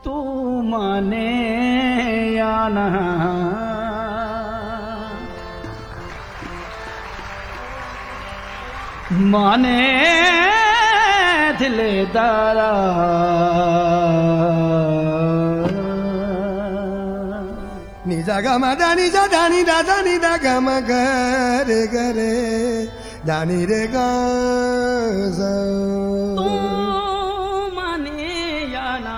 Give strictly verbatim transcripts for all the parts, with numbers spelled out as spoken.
तू माने या ना माने दिलदारा निजा गा मा दा निजा दा नि दा दा नि दा गा मा गा रे गा रे दा नि रे गा सा तू माने या ना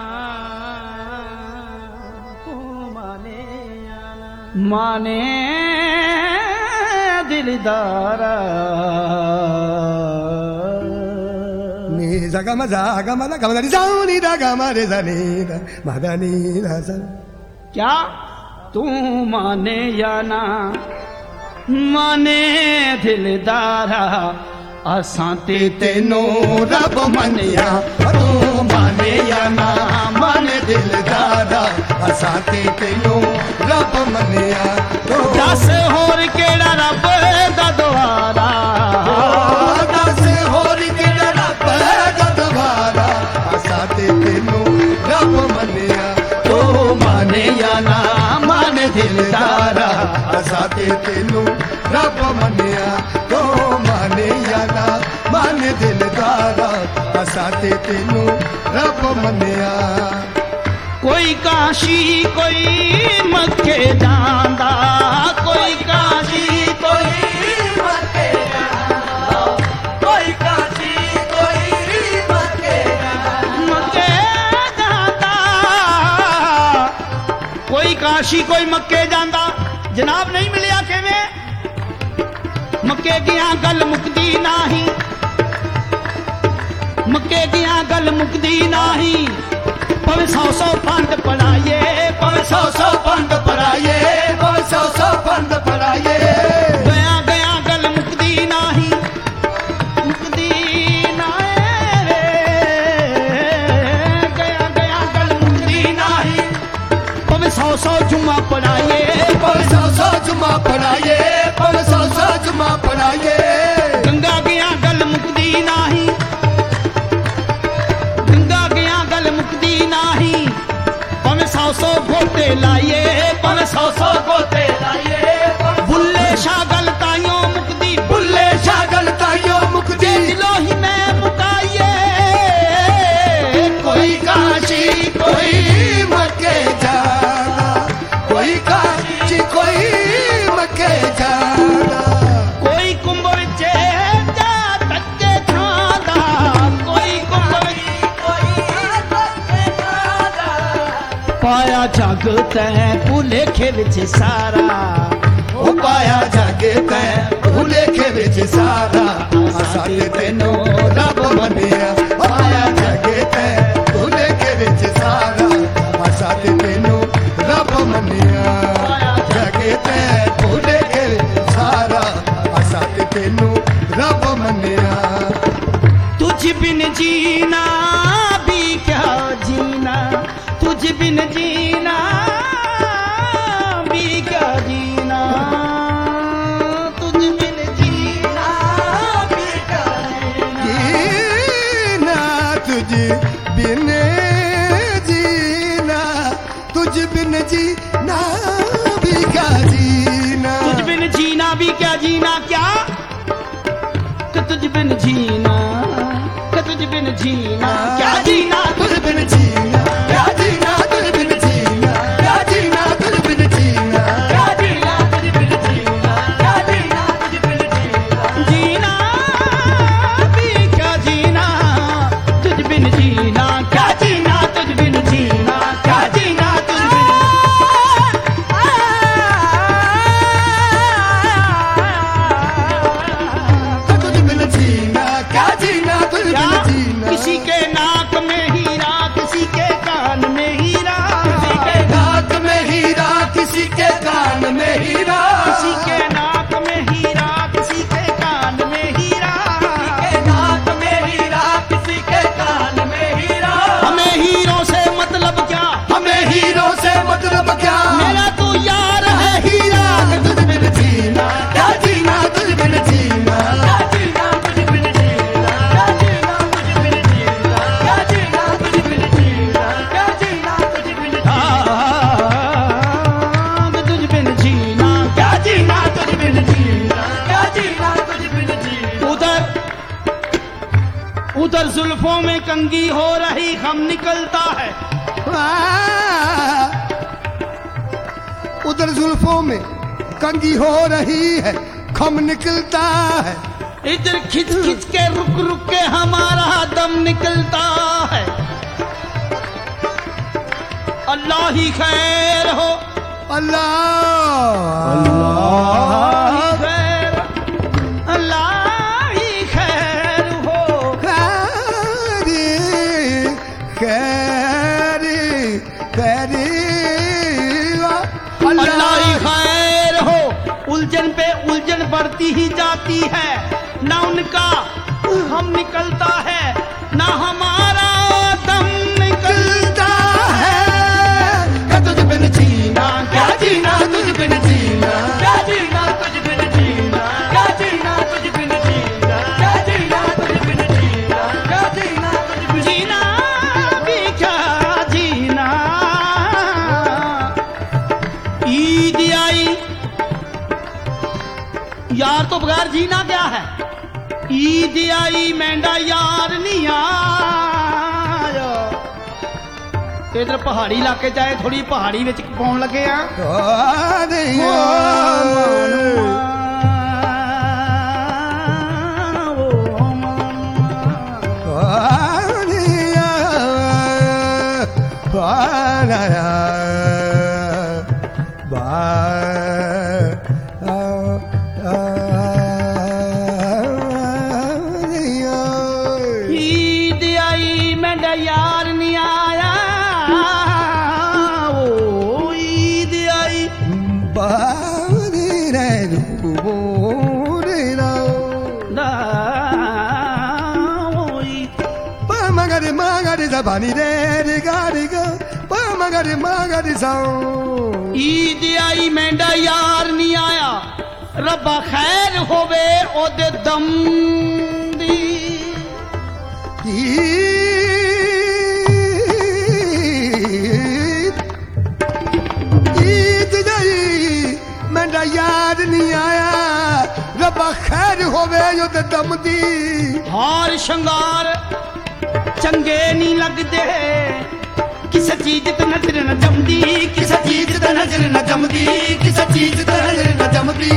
तू माने या ना माने दिलदारा निजा गा मा जा गा मा दा गा मा दा नि जा नि दा गा मा रे दा नि दा मा दा नि दा सा क्या तू माने या ना माने दिलदारा असां ते तेनू रब मनिया तू माने या ना माने दिलदारा असां ते तेनू रब मनिया दस होर केड़ा रब दा द्वारा दस होर केड़ा रब दा द्वारा असां ते तेनू रब मनिया तू माने या ना माने दिलदारा असां ते तेनू रब मनिया तू माने या ना माने दिलदारा असां ते तेनू रब मनिया कोई काशी कोई मक्के जांदा कोई काशी कोई मक्के जांदा कोई काशी कोई मक्के मक्के जांदा कोई काशी कोई मक्के जांदा जनाब नहीं मिलिया किवें मक्के दियां गल मुकदी नाही मक्के दियां गल मुकदी नाही पवे सौ सौ पंड पढ़ाइए पवे सौ सौ पंड पढ़ाइए पवे सौ सौ पंड पढ़ाइए गया गया गल मुकदी नाही मुकदी नाए गया गया गल मुकदी नाही पवे सौ सौ जुम्मा पढ़ाइए पवे सौ सौ जुम्मा पढ़ाइए पवे सौ सौ जुम्मा पढ़ाइए गंगा गया गल मुकदी नाही गंगा गया गल मुकदी नाही पवे सौ सौ गोते लाइए पवे सौ सौ गोते लाइए बुल्ले शाह गल ताइयों मुकदी बुल्ले शाह गल ताइयों मुकदी दिलो ही मैं मुकाइए कोई काशी कोई मक्के जाना कोई काशी कोई मक्के जाना कोई कुंभ विच जा टक्के खांदा कोई कुंभ विच कोई टक्के खांदा पाया जग तै भुलेखे विच सारा ओ पाया जग तै भुलेखे विच सारा असां ते तेनू रब मनिया पाया जग तै भुलेखे विच सारा असां ते तेनू रब मनिया जग तै भुलेखे विच सारा असां ते तेनू रब मनिया तुझ बिन जीना भी क्या जीना तुझ बिन जीना भी क्या जीना तुझ बिन जीना भी क्या जीना तुझ बिन जीना तुझ बिन जीना भी क्या जीना तुझ बिन जीना भी क्या जीना क्या कि तुझ बिन जीना कि तुझ बिन जीना क्या जीना तुझ बिन जीना क्या जीना तुझ बिन जीना क्या जीना तुझ बिन जीना क्या जीना तुझ बिन जीना क्या जीना तुझ बिन जीना जीना भी क्या जीना तुझ बिन जीना क्या जीना तुझ बिन जीना क्या जीना तुझ बिन तुझ बिन जीना क्या जीना तुझ बिन जीना किसी के नाक में हीरा किसी कंगी हो रही हम निकलता है। उधर जुल्फों में कंगी हो रही है, खम निकलता है। इधर खिंच खिंच के रुक रुक के हमारा दम निकलता है। अल्लाह ही खैर हो, अल्लाह अल्लाह ही खैर, अल्लाह ही खैर हो। खैरी खैरी खैरी अल्लाह ही खैर हो। उलझन पे उलझन बढ़ती ही जाती है, ना उनका हम निकलता है, ना हमारा दम निकलता है। क्या तुझ बिन जीना, क्या जीना तुझ बिन जीना, क्या जीना तुझ बिन जीना, क्या जीना तुझ बिन जीना, क्या जीना तुझ बिन जीना, क्या जीना तुझ बिन जीना भी क्या जीना। ईद आई यार तो बगैर जीना क्या है। ईद आई मेंढा यार नहीं आया। इधर पहाड़ी इलाके जाए थोड़ी पहाड़ी विच पाउन लगे आ। ईद आई मेंढा यार नहीं आया। ओ ईद आई ना ओ Eid. Magari magari zabani re re gari ga, pa magari magari sao. Eid आई मेंढा यार नहीं आया। रब्बा खैर होवे ओदे दम दी। ईद ईद जाई मेरा याद नहीं आया। रब्बा खैर होवे यो ते दम दी। हार शंगार चंगे नहीं लगदे, किस चीज ते नजर न जमदी, किस चीज ते नजर न जमदी, किस चीज ते नजर न जमदी।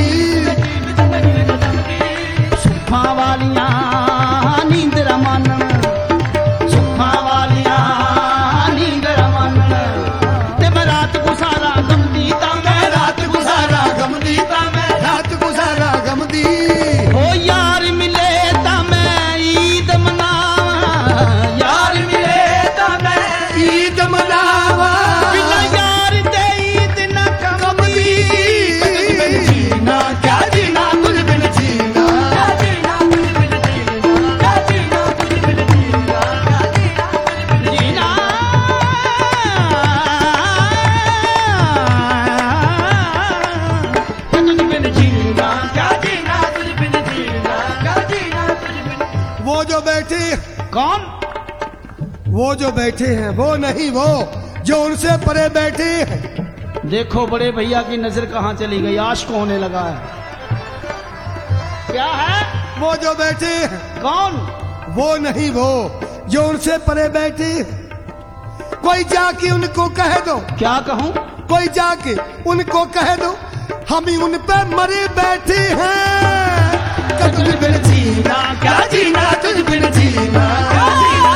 सुखा वालियां नींदरा मानन, सुखा वालियां नींदरा मानन। ते मैं रात गुजारा गमदी ता मैं रात गुजारा गमदी ता मैं रात गुजारा गम दी। ओ यार मिले ता मैं ईद मनावा, यार मिले ता मैं ईद मनावा बिना यार दे ईद न कमदी। जीना क्या जीना तुझ बिन जीना, क्या जीना तुझ बिन जीना, क्या जीना तुझ बिन जीना, क्या जीना तुझ बिन जीना। क्या तुझ बिन जीना, क्या जीना तुझ बिन जीना, क्या जीना तुझ बिन। वो जो बैठे कौन? वो जो बैठे हैं वो नहीं, वो जो उनसे परे बैठे हैं। देखो बड़े भैया की नजर कहाँ चली गई, आशिक होने लगा है। क्या है? वो जो बैठे हैं कौन? वो नहीं, वो जो उनसे परे बैठे हैं। कोई जाके उनको कह दो, क्या कहूँ? कोई जाके उनको कह दो हम ही उन पे मरे बैठे हैं। क्या तुझ बिन जीना, क्या जीना तुझ बिन जीना, क्या जीना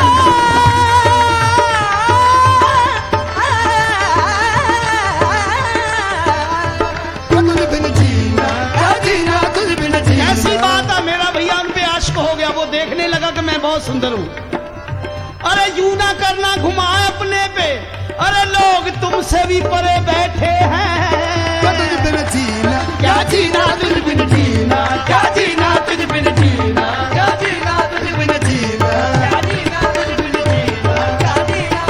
क्या तुझ बिन जीना, क्या जीना तुझ बिन जीना। ऐसी बात है मेरा भैया उन पे आशिक हो गया। वो देखने लगा कि मैं बहुत सुंदर हूँ। अरे यूं ना करना घुमा अपने पे, अरे लोग तुमसे भी परे बैठे हैं। क्या तुझ बिन जीना, क्या जीना तुझ बिन जीना, क्या जीना तुझ बिन जीना, क्या जीना तुझ बिन जीना, क्या जीना तुझ बिन जीना, क्या जीना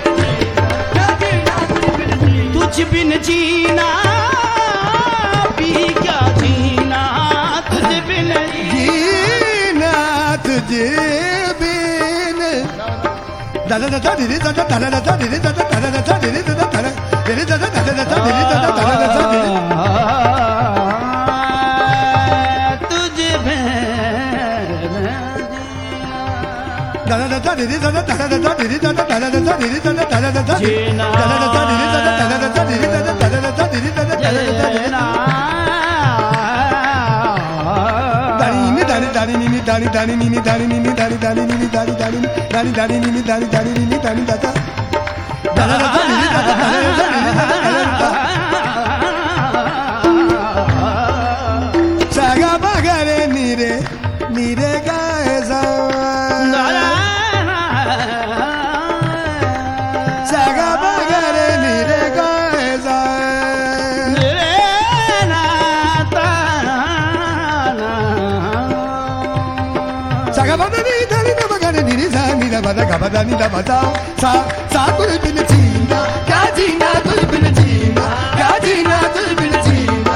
तुझ बिन जीना, तुझ बिन जीना भी क्या जीना तुझ बिन जीना तुझे बिन। दादा दादा दीदी दादा दादा दादा दीदी दादा दादा दादा दीदी दादा दादा दीदी दादा दादा दादा दीदी दादा दादा दादा दीदी। तुझ बिन दादा दादा diri da da da da da diri da da da da da diri da da da da da जीना da da da diri da da da da da diri da da da da da diri da da da da da जीना Dani dani dani ni dani dani ni dani ni dani dani ni dani dani dani dani ni dani dani ni dani da da da da da diri da da da da diri da da Saga bagare ni re ni re ga esa Saga bagare ni re ga esa Saga bagare ni dani da bagare ni sa ni da bada ga bada ni da bada sa sa तुझ बिन जीना क्या जीना तुझ बिन जीना क्या जीना तुझ बिन जीना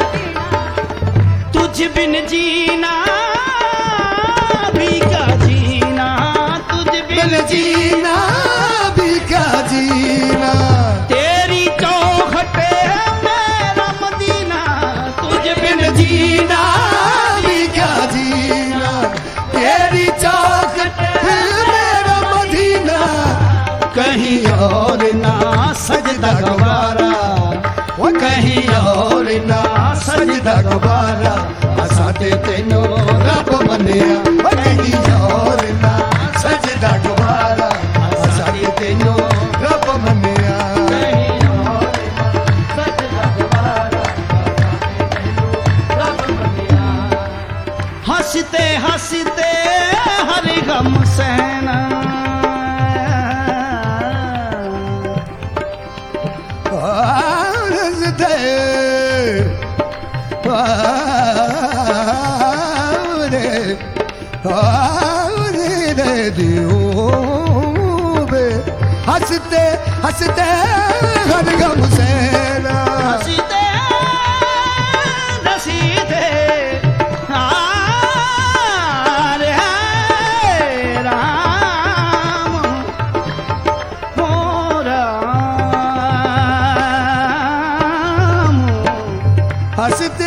तुझ बिन जीना भी क्या जीना तुझ बिन बिन जीना भी क्या जीना तेरी चौखट मेरा मदीना तुझ बिन बिन जीना भी क्या जीना तेरी चौखट मेरा मदीना कहीं और ना सजदा गवारा वो कहीं और ना सजदा गवारा असाते तेनो रब मनिया वो कहीं और ना सजदा गवारा असाते तेनो रब मनिया हंसते हंसते हर गम सहना हंसते हंसते हंसते हर गम सहना हंसते हंसते हारे राम हो राम हंसते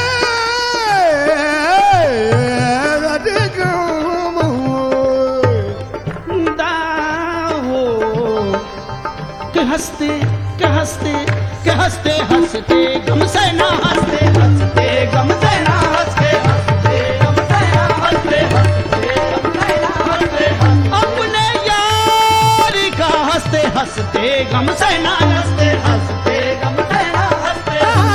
हर गम दाओ के हंसते के हंसते के हंसते हंसते गम से ना हंसते हंसते गम से ना हंसते हंसते गम से ना हंसते हंसते गम से ना हंसते अपने यार का हंसते हंसते गम से ना हंसते हंसते गम से ना हंसते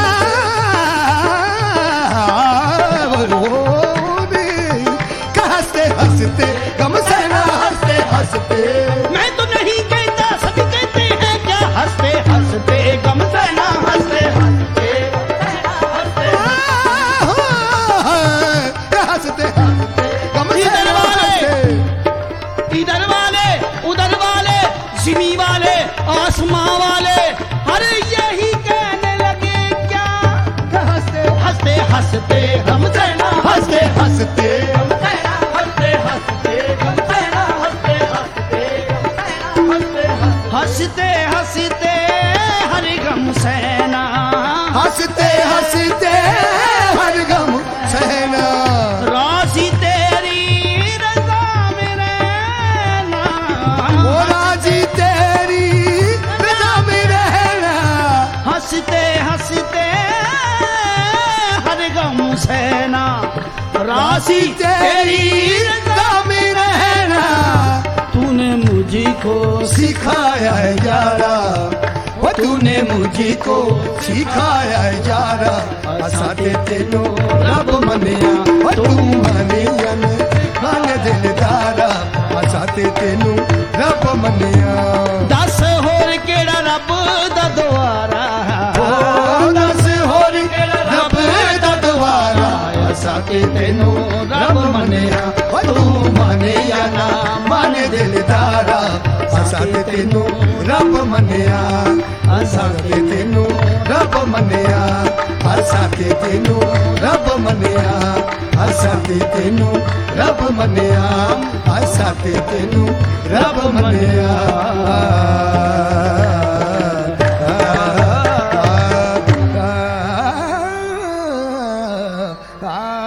हंसते हंसते गम से ना हंसते हंसते मैं तो नहीं कहता सब कहते हैं क्या हंसते हंसते गम से ना हंसते हंसते हंसते हंसते हंसते गम से इधर ना वाले हंसते इधर वाले उधर वाले जिमी वाले आसमां वाले अरे यही कहने लगे क्या हंसते हंसते हंसते गम से ना हंसते हंसते गम से ना हंसते हंसते गम से ना हंसते हंसते गम से ना हंसते हंसते हर गम सहना हंसते हंसते हर गम सहना राजी तेरी रजा में रहना वो राजी तेरी रजा में रहना हंसते हंसते हर गम सहना राजी तेरी रजा में रहना तूने मुझको सिखाया है यारा वो तूने मुझको सिखाया है यारा असाते तेनो रब मनिया वो तू मनिया ने मन दिलदारा असाते तेनो रब मनिया दस होर केड़ा रब दा द्वारा ओ दस होर रब दा द्वारा असाते तेनो रब मनिया वो तू मनिया ना मन दिलदारा असाते तेनो रब मनिया असाते तेनो रब मनिया असाते तेनो रब मनिया असाते तेनो रब मनिया असाते तेनो रब मनिया Ah